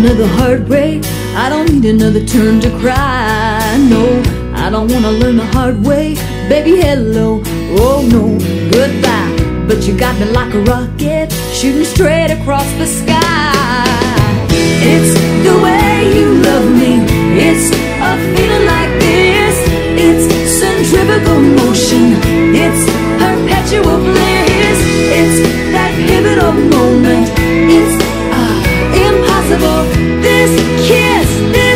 another heartbreak. I don't need another turn to cry. No, I don't wanna learn the hard way. Baby, hello, oh no, goodbye. But you got me like a rocket, shooting straight across the sky. It's the way you love me. It's a feeling like this. It's centrifugal motion. It's perpetual bliss. It's that pivotal moment. It's impossible. This kiss,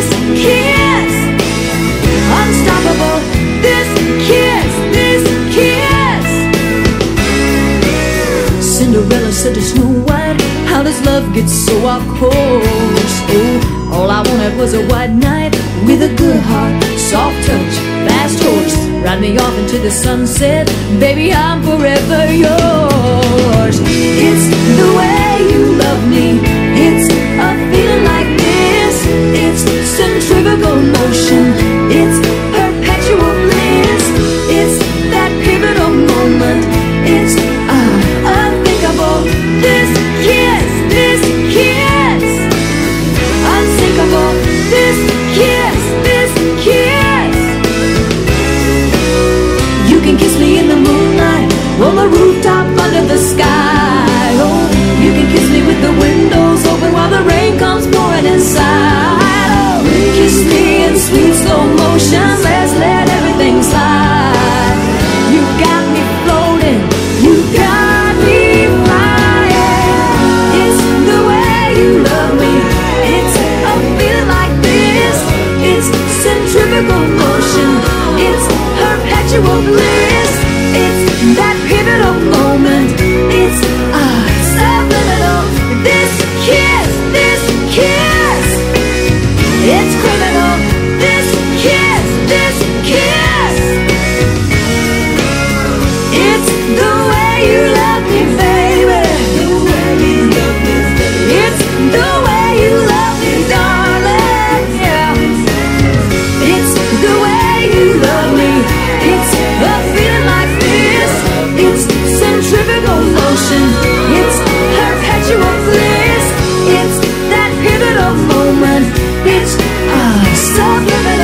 unstoppable. This kiss. Cinderella said to Snow White, how does love get so off course? Oh, all I wanted was a white knight with a good heart, soft touch, fast horse. Ride me off into the sunset, baby, I'm forever yours. It's the way you love me. It's a feeling like this. It's centrifugal motion. It's perpetual bliss. It's that pivotal moment. It's unthinkable. This kiss, unsinkable. This kiss. You can kiss me in the moonlight, on the rooftop under the sky. Oh, you can kiss me with the windows open while the rain comes pouring inside. Oh, kiss me in sweet slow motion. Let's let everything slide. You got me floating. You got me flying. It's the way you love me. It's a feeling like this. It's centrifugal motion. It's perpetual bliss. It's that pivotal moment. It's subliminal. This kiss. It's criminal. This kiss. It's the way you love me, baby. It's the way you love me, darling. Yeah. It's the way you love me. It's a feeling like this. It's centrifugal motion. It's perpetual bliss. It's that pivotal moment. It's subliminal.